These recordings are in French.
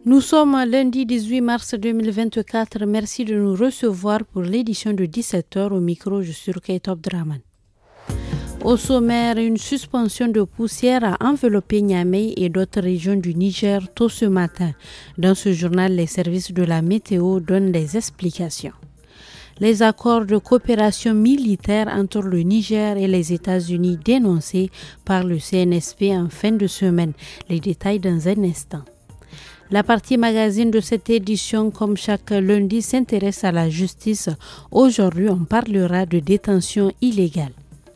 Nous sommes lundi 18 mars 2024. Merci de nous recevoir pour l'édition de 17h. Au micro, je suis Rukai Top Draman. Au sommaire, une suspension de poussière a enveloppé Niamey et d'autres régions du Niger tôt ce matin. Dans ce journal, les services de la météo donnent des explications. Les accords de coopération militaire entre le Niger et les États-Unis dénoncés par le CNSP en fin de semaine. Les détails dans un instant. La partie magazine de cette édition, comme chaque lundi, s'intéresse à la justice. Aujourd'hui, on parlera de détention illégale.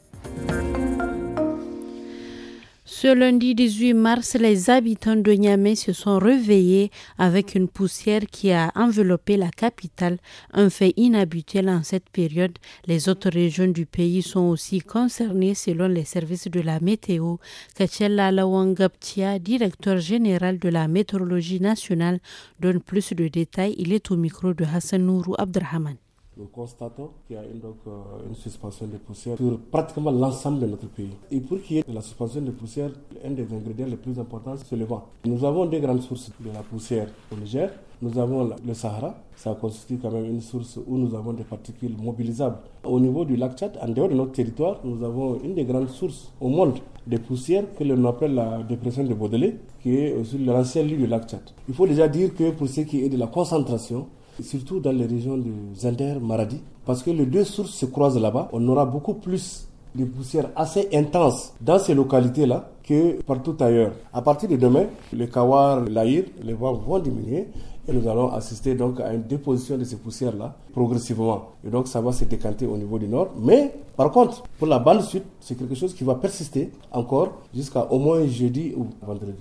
Ce lundi 18 mars, les habitants de Niamey se sont réveillés avec une poussière qui a enveloppé la capitale, un fait inhabituel en cette période. Les autres régions du pays sont aussi concernées selon les services de la météo. Kachella Lawangaptia, directeur général de la météorologie nationale, donne plus de détails. Il est au micro de Hassan Nourou Abdrahman. Nous constatons qu'il y a une suspension de poussière sur pratiquement l'ensemble de notre pays. Et pour qu'il y ait de la suspension de poussière, un des ingrédients les plus importants, c'est le vent. Nous avons deux grandes sources de la poussière au Niger. Nous avons le Sahara, ça constitue quand même une source où nous avons des particules mobilisables. Au niveau du lac Tchad, en dehors de notre territoire, nous avons une des grandes sources au monde de poussière que l'on appelle la dépression de Baudelaire, qui est aussi l'ancien lit du lac Tchad. Il faut déjà dire que pour ce qui est de la concentration, surtout dans les régions de Zender, Maradi, parce que les deux sources se croisent là-bas, on aura beaucoup plus de poussière assez intense dans ces localités-là que partout ailleurs. À partir de demain, le Kawar, l'Aïr, les vents vont diminuer et nous allons assister donc à une déposition de ces poussières-là progressivement. Et donc ça va se décanter au niveau du nord. Mais par contre, pour la bande sud, c'est quelque chose qui va persister encore jusqu'à au moins jeudi ou vendredi.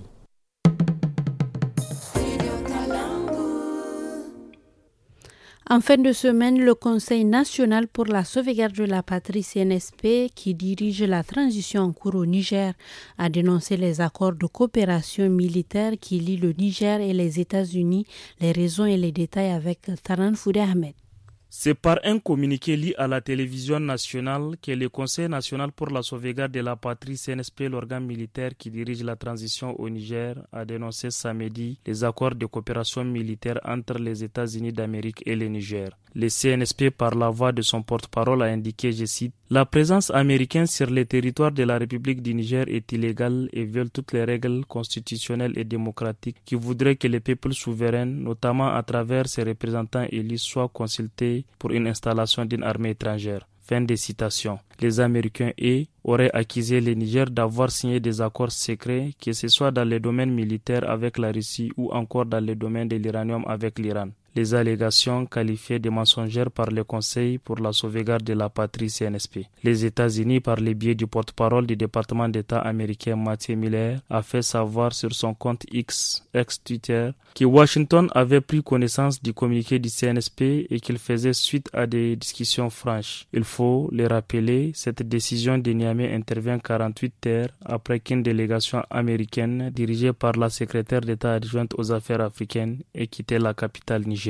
En fin de semaine, le Conseil national pour la sauvegarde de la patrie CNSP, qui dirige la transition en cours au Niger, a dénoncé les accords de coopération militaire qui lient le Niger et les États-Unis. Les raisons et les détails avec Taran Foudé Ahmed. C'est par un communiqué lié à la télévision nationale que le Conseil national pour la sauvegarde de la patrie CNSP, l'organe militaire qui dirige la transition au Niger, a dénoncé samedi les accords de coopération militaire entre les États-Unis d'Amérique et le Niger. Le CNSP, par la voix de son porte-parole, a indiqué, je cite, « La présence américaine sur le territoire de la République du Niger est illégale et viole toutes les règles constitutionnelles et démocratiques qui voudraient que les peuples souverains, notamment à travers ses représentants élus, soient consultés pour une installation d'une armée étrangère. » Fin de citation. Les Américains auraient accusé le Niger d'avoir signé des accords secrets, que ce soit dans le domaine militaire avec la Russie ou encore dans le domaine de l'uranium avec l'Iran. Les allégations qualifiées de mensongères par le Conseil pour la sauvegarde de la patrie CNSP. Les États-Unis, par le biais du porte-parole du département d'État américain Matthew Miller, a fait savoir sur son compte X, ex-Twitter, que Washington avait pris connaissance du communiqué du CNSP et qu'il faisait suite à des discussions franches. Il faut le rappeler, cette décision de Niamey intervient 48 heures après qu'une délégation américaine dirigée par la secrétaire d'État adjointe aux affaires africaines ait quitté la capitale nigérienne.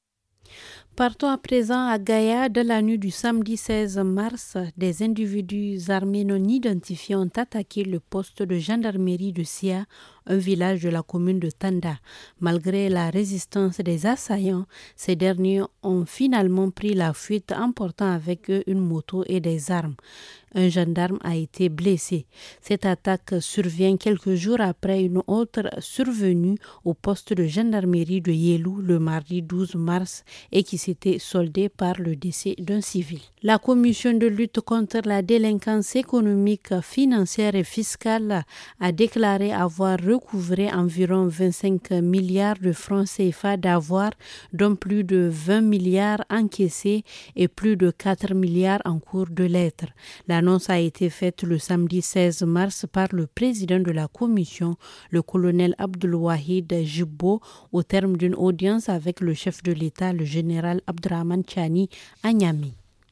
Partons à présent à Gaïa. De la nuit du samedi 16 mars, des individus armés non identifiés ont attaqué le poste de gendarmerie de Sia, un village de la commune de Tanda. Malgré la résistance des assaillants, ces derniers ont finalement pris la fuite, emportant avec eux une moto et des armes. Un gendarme a été blessé. Cette attaque survient quelques jours après une autre survenue au poste de gendarmerie de Yelou le mardi 12 mars et qui s'était soldée par le décès d'un civil. La commission de lutte contre la délinquance économique, financière et fiscale a déclaré avoir recouvré environ 25 milliards de francs CFA d'avoirs, dont plus de 20 milliards encaissés et plus de 4 milliards en cours de lettres. L'annonce a été faite le samedi 16 mars par le président de la commission, le colonel Abdelwahid Jibbo, au terme d'une audience avec le chef de l'État, le général Abdrahman Chani, à Niamey.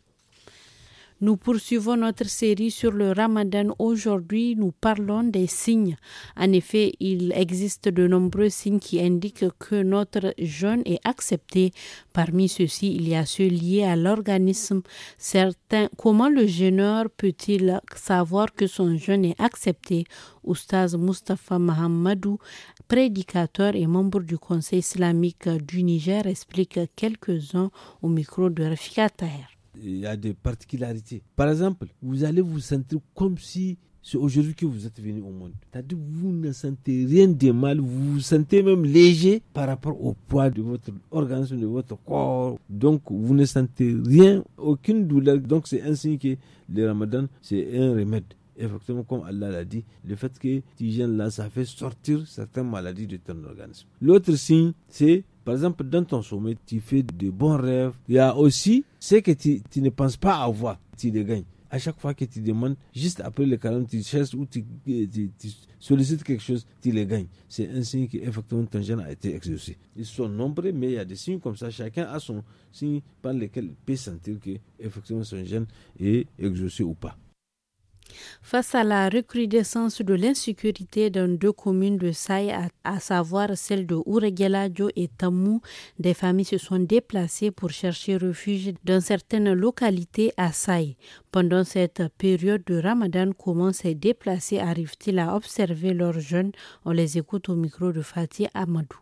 Nous poursuivons notre série sur le Ramadan. Aujourd'hui, nous parlons des signes. En effet, il existe de nombreux signes qui indiquent que notre jeûne est accepté. Parmi ceux-ci, il y a ceux liés à l'organisme. Comment le jeûneur peut-il savoir que son jeûne est accepté? Oustaz Mustafa Mahamadou, prédicateur et membre du Conseil islamique du Niger, explique quelques-uns au micro de Rafika Taher. Il y a des particularités. Par exemple, vous allez vous sentir comme si c'est aujourd'hui que vous êtes venu au monde. C'est-à-dire que vous ne sentez rien de mal, vous vous sentez même léger par rapport au poids de votre organisme, de votre corps. Donc, vous ne sentez rien, aucune douleur. Donc, c'est un signe que le Ramadan, c'est un remède. Effectivement, comme Allah l'a dit, le fait que tu gênes là, ça fait sortir certaines maladies de ton organisme. L'autre signe, c'est, par exemple, dans ton sommeil, tu fais de bons rêves. Il y a aussi ce que tu ne penses pas avoir, tu les gagnes. À chaque fois que tu demandes, juste après le calme, tu cherches ou tu sollicites quelque chose, tu les gagnes. C'est un signe qu'effectivement ton jeûne a été exaucé. Ils sont nombreux, mais il y a des signes comme ça. Chacun a son signe par lequel il peut sentir qu'effectivement son jeûne est exaucé ou pas. Face à la recrudescence de l'insécurité dans 2 communes de Saï, à savoir celles de Ouregueladio et Tamou, des familles se sont déplacées pour chercher refuge dans certaines localités à Saï. Pendant cette période de Ramadan, comment ces déplacés arrivent-ils à observer leurs jeunes? On les écoute au micro de Fatih Amadou.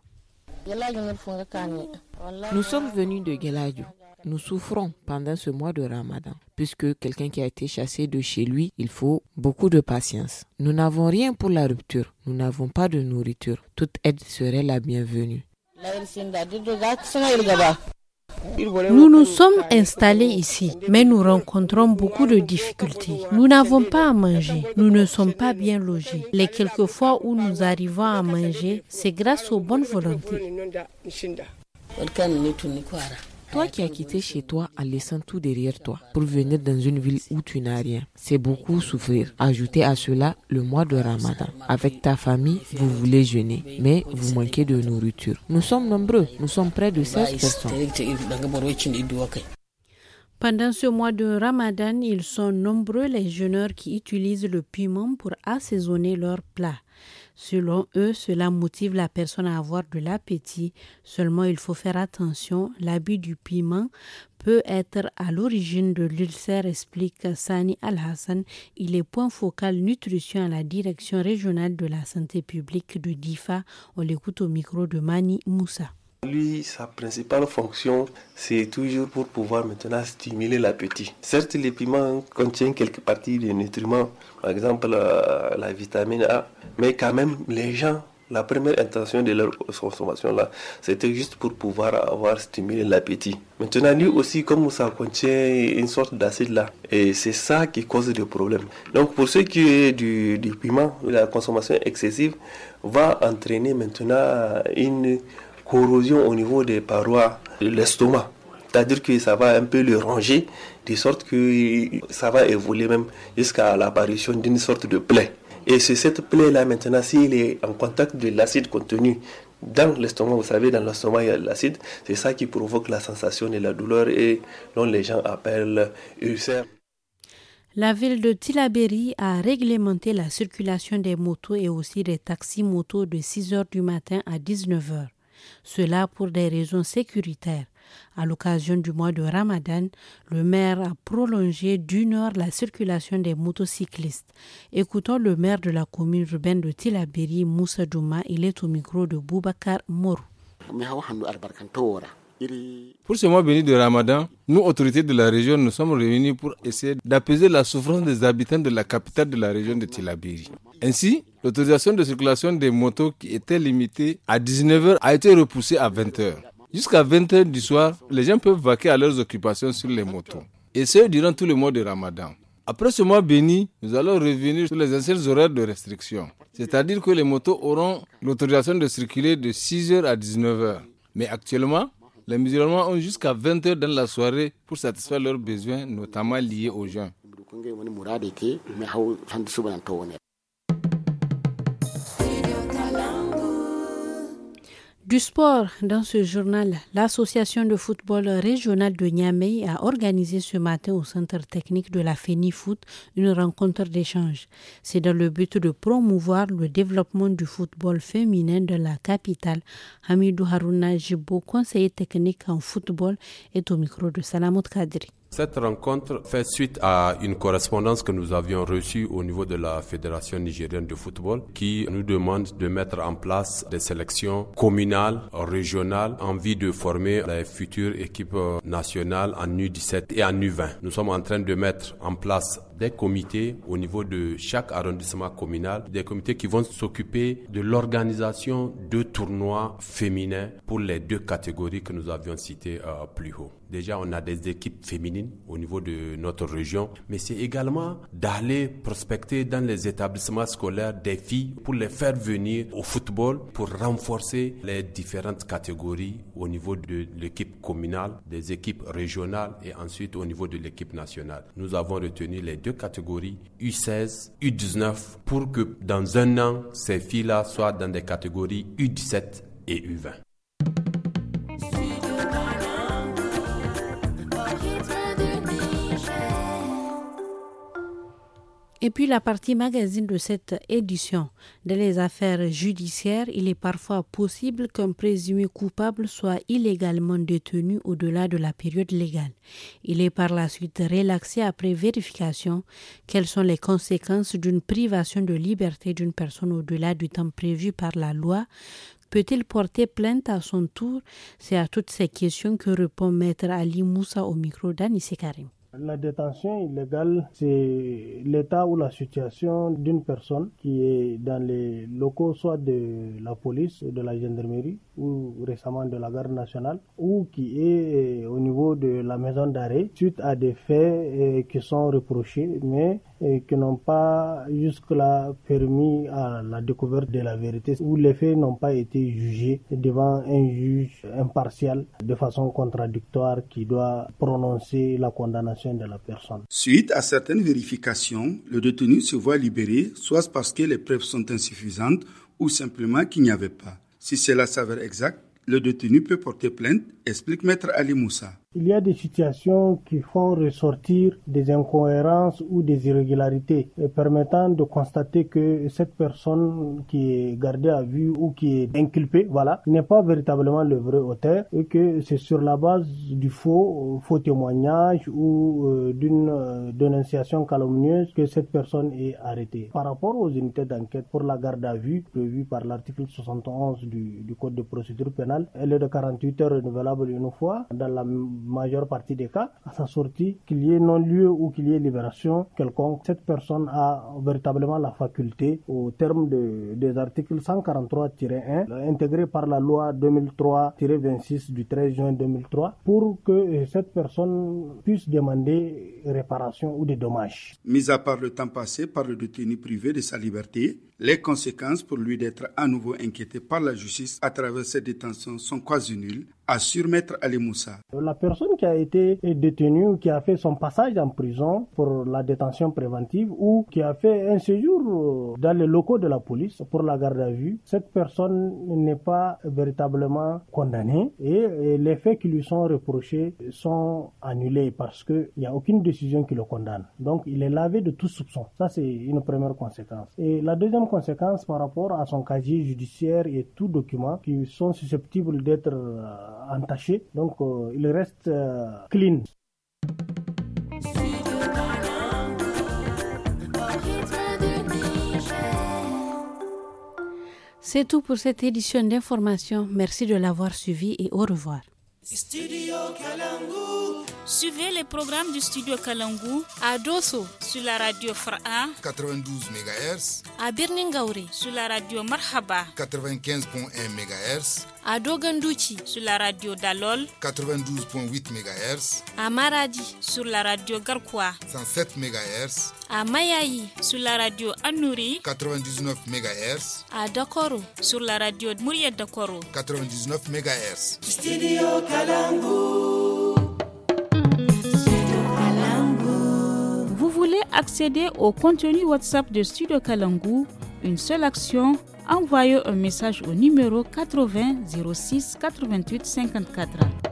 Nous sommes venus de Gueladio. Nous souffrons pendant ce mois de Ramadan, puisque quelqu'un qui a été chassé de chez lui, il faut beaucoup de patience. Nous n'avons rien pour la rupture, nous n'avons pas de nourriture. Toute aide serait la bienvenue. Nous nous sommes installés ici, mais nous rencontrons beaucoup de difficultés. Nous n'avons pas à manger, nous ne sommes pas bien logés. Les quelques fois où nous arrivons à manger, c'est grâce aux bonnes volontés. Toi qui as quitté chez toi en laissant tout derrière toi pour venir dans une ville où tu n'as rien, c'est beaucoup souffrir. Ajoutez à cela le mois de Ramadan. Avec ta famille, vous voulez jeûner, mais vous manquez de nourriture. Nous sommes nombreux, nous sommes près de 16 personnes. Pendant ce mois de Ramadan, ils sont nombreux les jeûneurs qui utilisent le piment pour assaisonner leurs plats. Selon eux, cela motive la personne à avoir de l'appétit. Seulement, il faut faire attention. L'abus du piment peut être à l'origine de l'ulcère, explique Sani Al-Hassan. Il est point focal nutrition à la direction régionale de la santé publique de Difa. On l'écoute au micro de Mani Moussa. Lui, sa principale fonction, c'est toujours pour pouvoir maintenant stimuler l'appétit. Certes, les piments contiennent quelques parties de nutriments, par exemple la vitamine A, mais quand même, les gens, la première intention de leur consommation là, c'était juste pour pouvoir avoir stimulé l'appétit. Maintenant, lui aussi, comme ça contient une sorte d'acide là, et c'est ça qui cause des problèmes. Donc, pour ce qui est du piment, la consommation excessive va entraîner maintenant une corrosion au niveau des parois de l'estomac. C'est-à-dire que ça va un peu le ronger, de sorte que ça va évoluer même jusqu'à l'apparition d'une sorte de plaie. Et c'est cette plaie-là maintenant, s'il est en contact de l'acide contenu dans l'estomac, vous savez, dans l'estomac il y a l'acide, c'est ça qui provoque la sensation de la douleur et dont les gens appellent ulcère. La ville de Tillabéri a réglementé la circulation des motos et aussi des taxis-motos de 6h du matin à 19h. Cela pour des raisons sécuritaires. À l'occasion du mois de Ramadan, le maire a prolongé d'1 heure la circulation des motocyclistes. Écoutons le maire de la commune urbaine de Tillabéri, Moussa Douma. Il est au micro de Boubacar Mourou. Pour ce mois béni de Ramadan, nous, autorités de la région, nous sommes réunis pour essayer d'apaiser la souffrance des habitants de la capitale de la région de Tillabéri. Ainsi, l'autorisation de circulation des motos qui était limitée à 19h a été repoussée à 20h. Jusqu'à 20h du soir, les gens peuvent vaquer à leurs occupations sur les motos. Et ce, durant tout le mois de Ramadan. Après ce mois béni, nous allons revenir sur les anciens horaires de restriction. C'est-à-dire que les motos auront l'autorisation de circuler de 6h à 19h. Mais actuellement, les musulmans ont jusqu'à 20h dans la soirée pour satisfaire leurs besoins, notamment liés au jeûne. Du sport, dans ce journal, l'association de football régional de Niamey a organisé ce matin au centre technique de la FENIFOOT une rencontre d'échange. C'est dans le but de promouvoir le développement du football féminin de la capitale. Hamidou Harouna Jibo, conseiller technique en football, est au micro de Salamot Kadri. Cette rencontre fait suite à une correspondance que nous avions reçue au niveau de la Fédération nigérienne de football qui nous demande de mettre en place des sélections communales, régionales en vue de former les futures équipes nationales en U17 et en U20. Nous sommes en train de mettre en place des comités au niveau de chaque arrondissement communal, des comités qui vont s'occuper de l'organisation de tournois féminins pour les 2 catégories que nous avions citées plus haut. Déjà, on a des équipes féminines au niveau de notre région, mais c'est également d'aller prospecter dans les établissements scolaires des filles pour les faire venir au football, pour renforcer les différentes catégories au niveau de l'équipe communale, des équipes régionales et ensuite au niveau de l'équipe nationale. Nous avons retenu les 2 catégories, U16, U19, pour que dans un an, ces filles-là soient dans des catégories U17 et U20. Et puis la partie magazine de cette édition. Dans les affaires judiciaires, il est parfois possible qu'un présumé coupable soit illégalement détenu au-delà de la période légale. Il est par la suite relaxé après vérification. Quelles sont les conséquences d'une privation de liberté d'une personne au-delà du temps prévu par la loi? Peut-il porter plainte à son tour? C'est à toutes ces questions que répond Maître Ali Moussa au micro d'Anissé Karim. La détention illégale, c'est l'état ou la situation d'une personne qui est dans les locaux soit de la police ou de la gendarmerie ou récemment de la garde nationale ou qui est au niveau de la maison d'arrêt suite à des faits qui sont reprochés mais qui n'ont pas jusque-là permis à la découverte de la vérité ou les faits n'ont pas été jugés devant un juge impartial de façon contradictoire qui doit prononcer la condamnation de la personne. Suite à certaines vérifications, le détenu se voit libéré, soit parce que les preuves sont insuffisantes ou simplement qu'il n'y avait pas. Si cela s'avère exact, le détenu peut porter plainte, explique Maître Ali Moussa. Il y a des situations qui font ressortir des incohérences ou des irrégularités permettant de constater que cette personne qui est gardée à vue ou qui est inculpée, n'est pas véritablement le vrai auteur et que c'est sur la base du faux témoignage ou d'une dénonciation calomnieuse que cette personne est arrêtée. Par rapport aux unités d'enquête pour la garde à vue prévue par l'article 71 du Code de procédure pénale, elle est de 48 heures renouvelable une fois dans la majeure partie des cas, à sa sortie, qu'il y ait non-lieu ou qu'il y ait libération quelconque, cette personne a véritablement la faculté, au terme des articles 143-1 intégrés par la loi 2003-26 du 13 juin 2003, pour que cette personne puisse demander réparation ou des dommages. Mis à part le temps passé par le détenu privé de sa liberté, les conséquences pour lui d'être à nouveau inquiété par la justice à travers cette détention sont quasi nulles, assure Maître Ali Moussa. La personne qui a été détenue ou qui a fait son passage en prison pour la détention préventive ou qui a fait un séjour dans les locaux de la police pour la garde à vue, cette personne n'est pas véritablement condamnée et les faits qui lui sont reprochés sont annulés parce qu'il n'y a aucune décision qui le condamne. Donc il est lavé de tout soupçon. Ça c'est une première conséquence. Et la deuxième conséquence par rapport à son casier judiciaire et tout document qui sont susceptibles d'être entaché, donc il reste clean. C'est tout pour cette édition d'information. Merci de l'avoir suivi et au revoir. Studio Kalangu. Suivez les programmes du Studio Kalangu à Dosso sur la radio Fara 92 MHz, à Birningauri sur la radio Marhaba 95.1 MHz, à Dogandouchi sur la radio Dalol 92.8 MHz, à Maradi sur la radio Garkwa 107 MHz, à Mayaï sur la radio Anouri 99 MHz, à Dakoro sur la radio Mouria Dakoro 99 MHz. Studio Kalangu. Vous voulez accéder au contenu WhatsApp de Studio Kalangu? Une seule action, envoyez un message au numéro 80 06 88 54.